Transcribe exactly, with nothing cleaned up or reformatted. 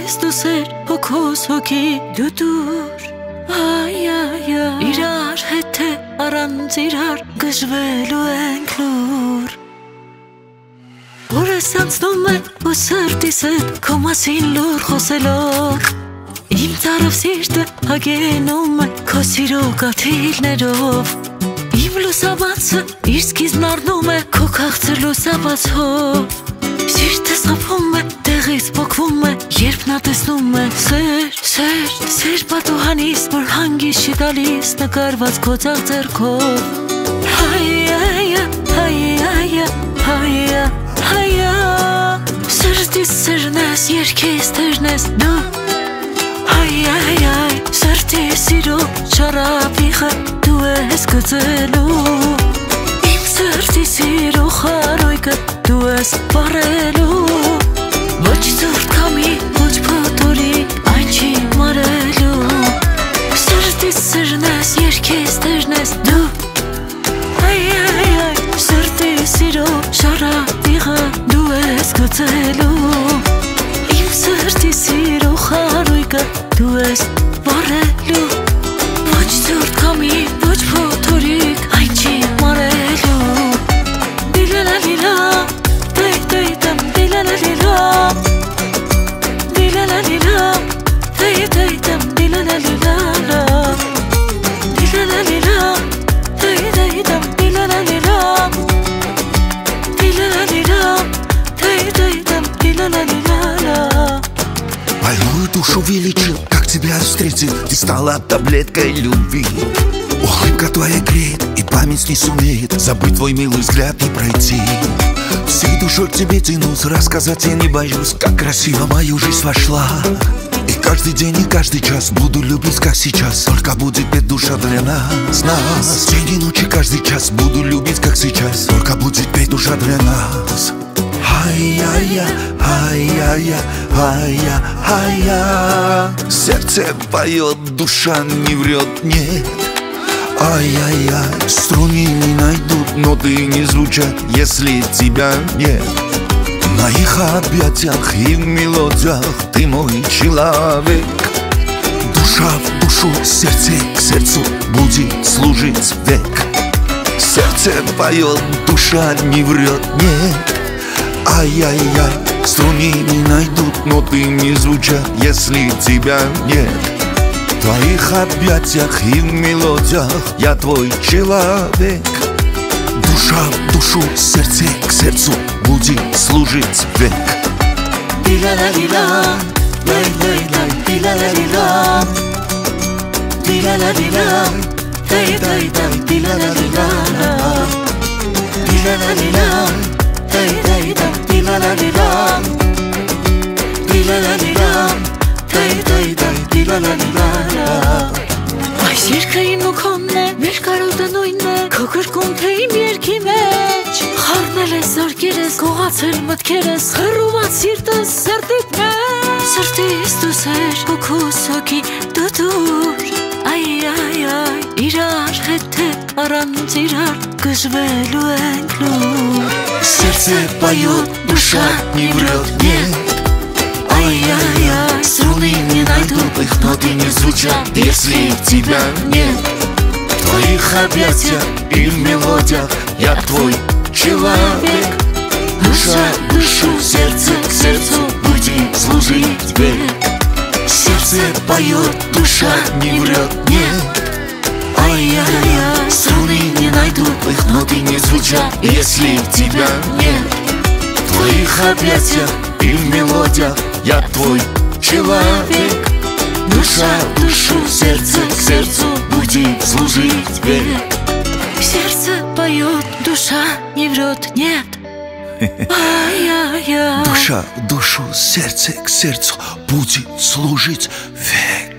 ես դու սեր հոգոս հոգի դու դուր Այ այ այ իրար հետ է առանց իրար գժվելու ենք լուր Որս անցնում է ու սրտիս հետ քո մասին լուր խոսելով Իմ ծարավ սիրտը հագենում է քո սիրո կաթիլներով Իմ լուսաբացը իր սկիզբն առնում է քո քաղցր լուսաբացով Սիրտս խփում է, տեղից պոկվում է, երբ նա տեսնում է Սեր, սեր, սեր պատուհանիս, որ հանգիստ չի տալիս նկարված քո ցավ ձեռքով Հայ, այ, հայ, այ, հայ, հայ, սրտիս սերն ես, երգիս տերն ես դու Հայ, այ, այ, սրտի սիրո շարապիխը դու ես գծելու Իմ սրտի սիրո խարույկը դու ես բարելու Ոչ ծուրտ կամի, ոչ փոթորի, այն չի մարելու Սրտիս սերն ես, երգիս տերն ես դու Այ, այ, այ, սրտի սիրո շարապիխը դու ես գծելու Իմ սրտի սիրո խարույկը դու ես բարելու Ոչ ծուրտ կամի, ոչ փոթորիկ, այն չի մարելու Դիլալա լիլա, դեյ դեյ դեմ, դիլալա լիլա Դիլալա լիլա, դեյ դեյ դեմ, դիլալա լիլա Դիլալա լիլա, դեյ դեյ դем, դիլալա лиля Դիլալա լիլա, դեյ դեյ դем, դիլալա лиля Больную душу величил, как тебя встретил Ты стала таблеткой любви Улыбка твоя греет, и память не сумеет Забыть твой милый взгляд и пройти Всей душой к тебе тянусь, рассказать я не боюсь Как красиво в мою жизнь вошла И каждый день, и каждый час буду любить, как сейчас Только будет петь душа для нас, нас День и ночь, и каждый час буду любить, как сейчас Только будет петь душа для нас Ай-я-я, ай-я-я, ай-я, ай-я Сердце поет, душа не врет, нет Ай-яй-яй, струны не найдут, ноты не звучат, если тебя нет В моих объятиях и в мелодиях ты мой человек Душа в душу, сердце к сердцу будет служить век Сердце поет, душа не врет, нет Ай-яй-яй, струны не найдут, ноты не звучат, если тебя нет В твоих объятиях и в мелодиях я твой человек Душа в душу, сердце к сердцу будет служить век Дилала лила, лай лай лай, дилала лила Дилала лила, дай дай дай, дилала лила Дилала лила, дай дай дай, дилала лила Дилала лила, дай дай дай, դիլալա լիլա Այս երկը իմ ու քոնն է, մեր կարոտը նույնն է Քո կրկում թե իմ երկի մեջ Խառնել ես զարկերես, գողացել մտքերես Խռուված սիրտս սրտիդ մեջ Սրտիս դու սեր, հոգուս հոգի դու դուր Այ այ այ, իրար հետ է, առանց իրար գժվելու ենք լուր Сердце поет, душа не врет, нет Ай-яй-яй, струны не найдут, их ноты не звучат, если тебя нет В твоих объятиях и в мелодиях я твой человек Душа в душу, сердце к сердцу будет служить век Сердце поет, душа не врет, нет Ай-яй-яй, струны не найдут, их ноты не звучат, если тебя нет В твоих объятиях и в мелодиях я твой человек Душа в душу, сердце к сердцу будет служить век Сердце поет, душа не врет, нет Ай-яй-яй Душа в душу, сердце к сердцу будет служить век